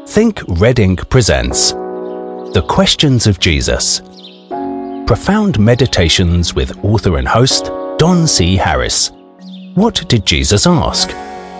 Think Red Ink presents The Questions of Jesus. Profound meditations with author and host Don C. Harris. What did Jesus ask?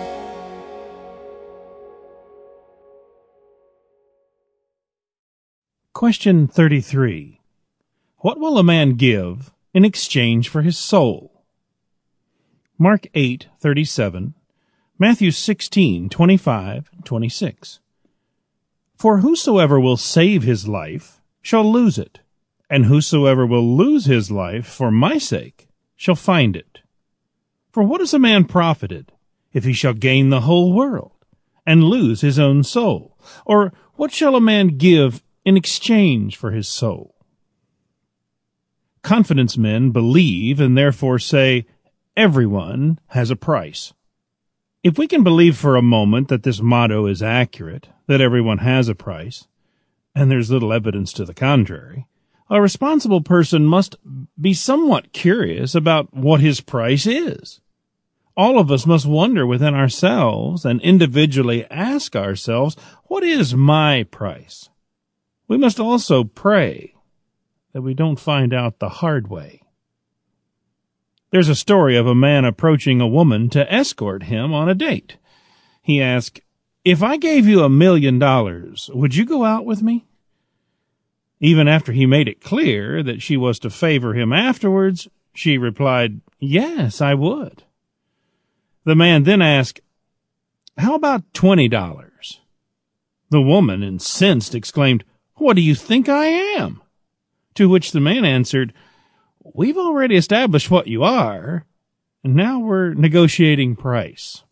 Question 33. What will a man give in exchange for his soul? Mark 8:37, Matthew 16:25-26. For whosoever will save his life shall lose it, and whosoever will lose his life for my sake shall find it. For what is a man profited, if he shall gain the whole world, and lose his own soul? Or what shall a man give in exchange for his soul? Confidence men believe and therefore say, everyone has a price. If we can believe for a moment that this motto is accurate, that everyone has a price, and there's little evidence to the contrary, a responsible person must be somewhat curious about what his price is. All of us must wonder within ourselves and individually ask ourselves, what is my price? We must also pray that we don't find out the hard way. There's a story of a man approaching a woman to escort him on a date. He asked, "If I gave you $1 million, would you go out with me?" Even after he made it clear that she was to favor him afterwards, she replied, "Yes, I would." The man then asked, "How about $20? The woman, incensed, exclaimed, "What do you think I am?" To which the man answered, "We've already established what you are, and now we're negotiating price."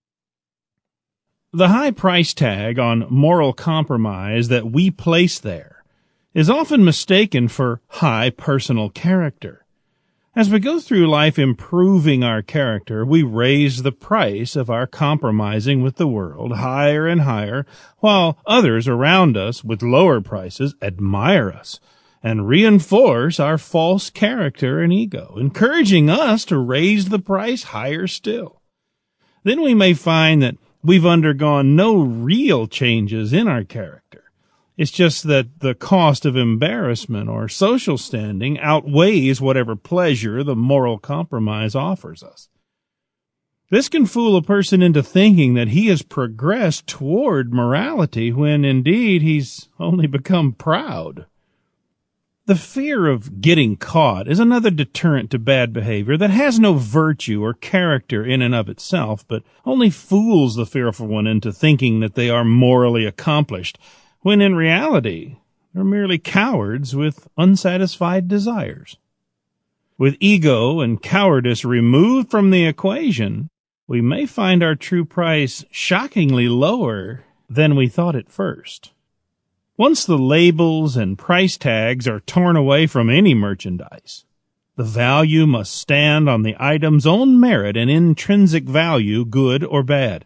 The high price tag on moral compromise that we place there is often mistaken for high personal character. As we go through life improving our character, we raise the price of our compromising with the world higher and higher, while others around us with lower prices admire us and reinforce our false character and ego, encouraging us to raise the price higher still. Then we may find that we've undergone no real changes in our character. It's just that the cost of embarrassment or social standing outweighs whatever pleasure the moral compromise offers us. This can fool a person into thinking that he has progressed toward morality when indeed he's only become proud. The fear of getting caught is another deterrent to bad behavior that has no virtue or character in and of itself, but only fools the fearful one into thinking that they are morally accomplished, when in reality they're merely cowards with unsatisfied desires. With ego and cowardice removed from the equation, we may find our true price shockingly lower than we thought at first. Once the labels and price tags are torn away from any merchandise, the value must stand on the item's own merit and intrinsic value, good or bad.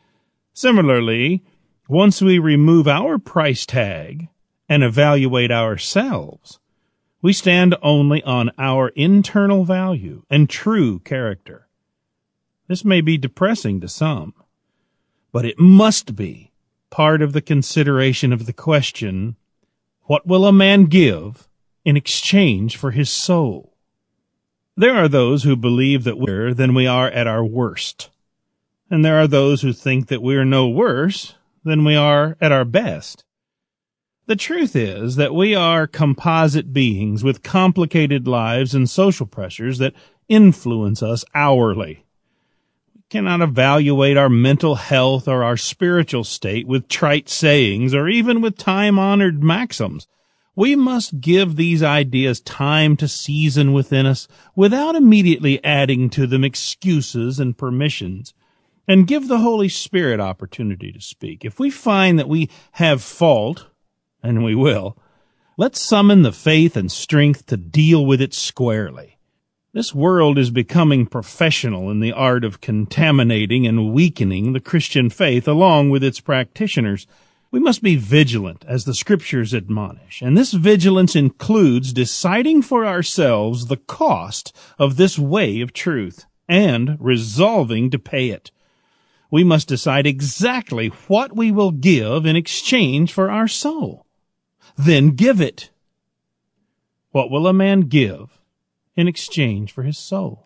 Similarly, once we remove our price tag and evaluate ourselves, we stand only on our internal value and true character. This may be depressing to some, but it must be part of the consideration of the question, what will a man give in exchange for his soul? There are those who believe that we're than we are at our worst, and there are those who think that we're no worse than we are at our best. The truth is that we are composite beings with complicated lives and social pressures that influence us hourly. Cannot evaluate our mental health or our spiritual state with trite sayings or even with time-honored maxims. We must give these ideas time to season within us without immediately adding to them excuses and permissions, and give the Holy Spirit opportunity to speak. If we find that we have fault, and we will, let's summon the faith and strength to deal with it squarely. This world is becoming professional in the art of contaminating and weakening the Christian faith along with its practitioners. We must be vigilant, as the Scriptures admonish, and this vigilance includes deciding for ourselves the cost of this way of truth and resolving to pay it. we must decide exactly what we will give in exchange for our soul. Then give it. What will a man give in exchange for his soul?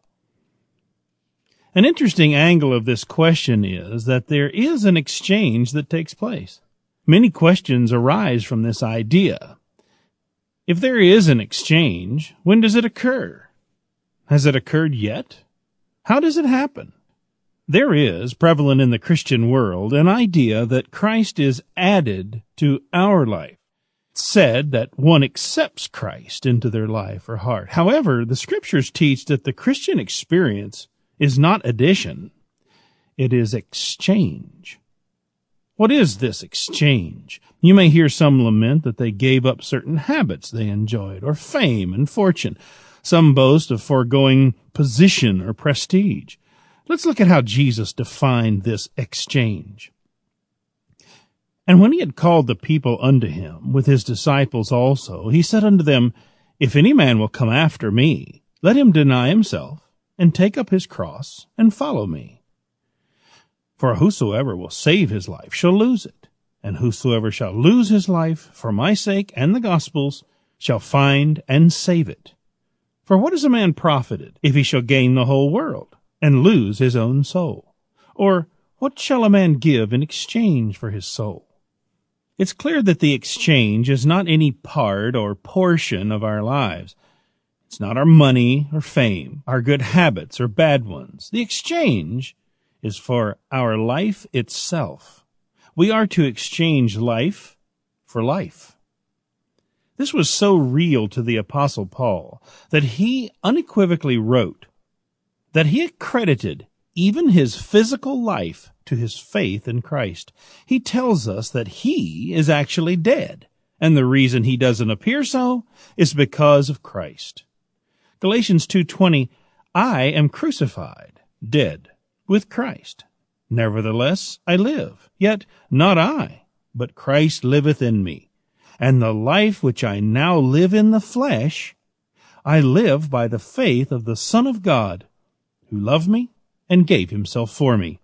An interesting angle of this question is that there is an exchange that takes place. Many questions arise from this idea. If there is an exchange, when does it occur? Has it occurred yet? How does it happen? There is, prevalent in the Christian world, an idea that Christ is added to our life. It's said that one accepts Christ into their life or heart. However, the Scriptures teach that the Christian experience is not addition, it is exchange. What is this exchange? You may hear some lament that they gave up certain habits they enjoyed, or fame and fortune. Some boast of foregoing position or prestige. Let's look at how Jesus defined this exchange. And when he had called the people unto him, with his disciples also, he said unto them, If any man will come after me, let him deny himself, and take up his cross, and follow me. For whosoever will save his life shall lose it, and whosoever shall lose his life for my sake and the gospel's shall find and save it. For what is a man profited, if he shall gain the whole world, and lose his own soul? Or what shall a man give in exchange for his soul? It's clear that the exchange is not any part or portion of our lives. It's not our money or fame, our good habits or bad ones. The exchange is for our life itself. We are to exchange life for life. This was so real to the Apostle Paul that he unequivocally wrote that he accredited even his physical life to his faith in Christ. He tells us that he is actually dead, and the reason he doesn't appear so is because of Christ. Galatians 2:20, I am crucified, dead, with Christ. Nevertheless I live, yet not I, but Christ liveth in me. And the life which I now live in the flesh, I live by the faith of the Son of God, who loved me and gave himself for me.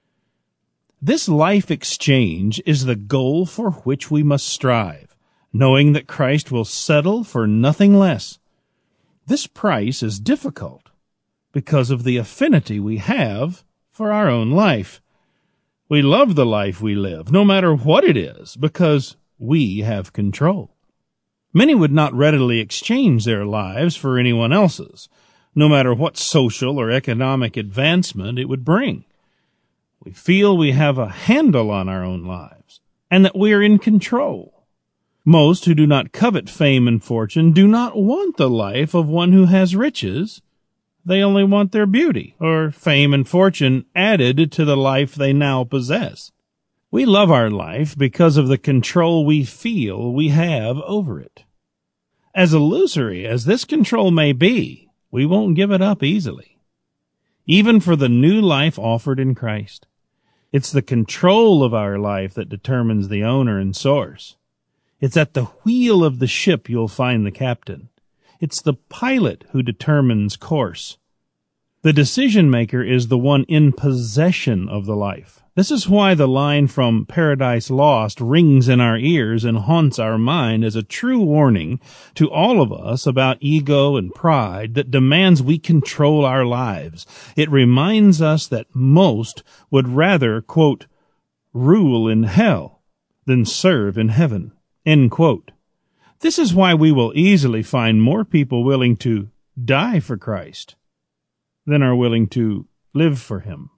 This life exchange is the goal for which we must strive, knowing that Christ will settle for nothing less. This price is difficult because of the affinity we have for our own life. We love the life we live, no matter what it is, because we have control. Many would not readily exchange their lives for anyone else's, no matter what social or economic advancement it would bring. We feel we have a handle on our own lives, and that we are in control. Most who do not covet fame and fortune do not want the life of one who has riches. They only want their beauty, or fame and fortune added to the life they now possess. We love our life because of the control we feel we have over it. As illusory as this control may be, we won't give it up easily, even for the new life offered in Christ. It's the control of our life that determines the owner and source. It's at the wheel of the ship you'll find the captain. It's the pilot who determines course. The decision maker is the one in possession of the life. This is why the line from Paradise Lost rings in our ears and haunts our mind as a true warning to all of us about ego and pride that demands we control our lives. It reminds us that most would rather, quote, rule in hell than serve in heaven. End quote. This is why we will easily find more people willing to die for Christ than are willing to live for him.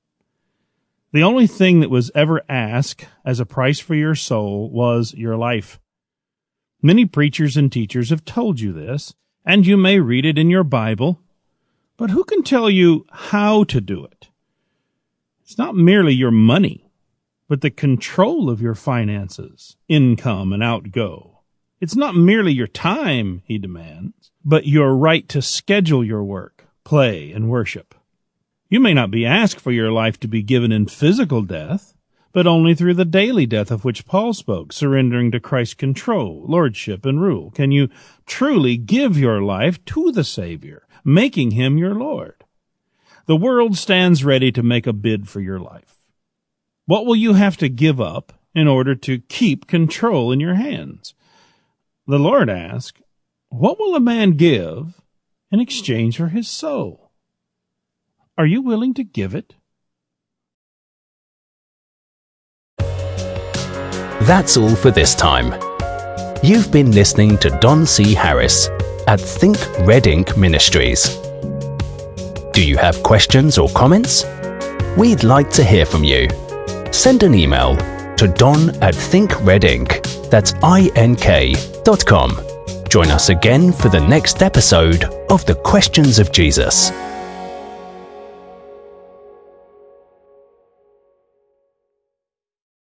The only thing that was ever asked as a price for your soul was your life. Many preachers and teachers have told you this, and you may read it in your Bible, but who can tell you how to do it? It's not merely your money, but the control of your finances, income, and outgo. It's not merely your time, he demands, but your right to schedule your work, play, and worship. You may not be asked for your life to be given in physical death, but only through the daily death of which Paul spoke, surrendering to Christ's control, lordship, and rule. Can you truly give your life to the Savior, making him your Lord? The world stands ready to make a bid for your life. What will you have to give up in order to keep control in your hands? The Lord asked, what will a man give in exchange for his soul? Are you willing to give it? That's all for this time. You've been listening to Don C. Harris at Think Red Ink Ministries. Do you have questions or comments? We'd like to hear from you. Send an email to don@thinkredink, that's ink.com. Join us again for the next episode of The Questions of Jesus.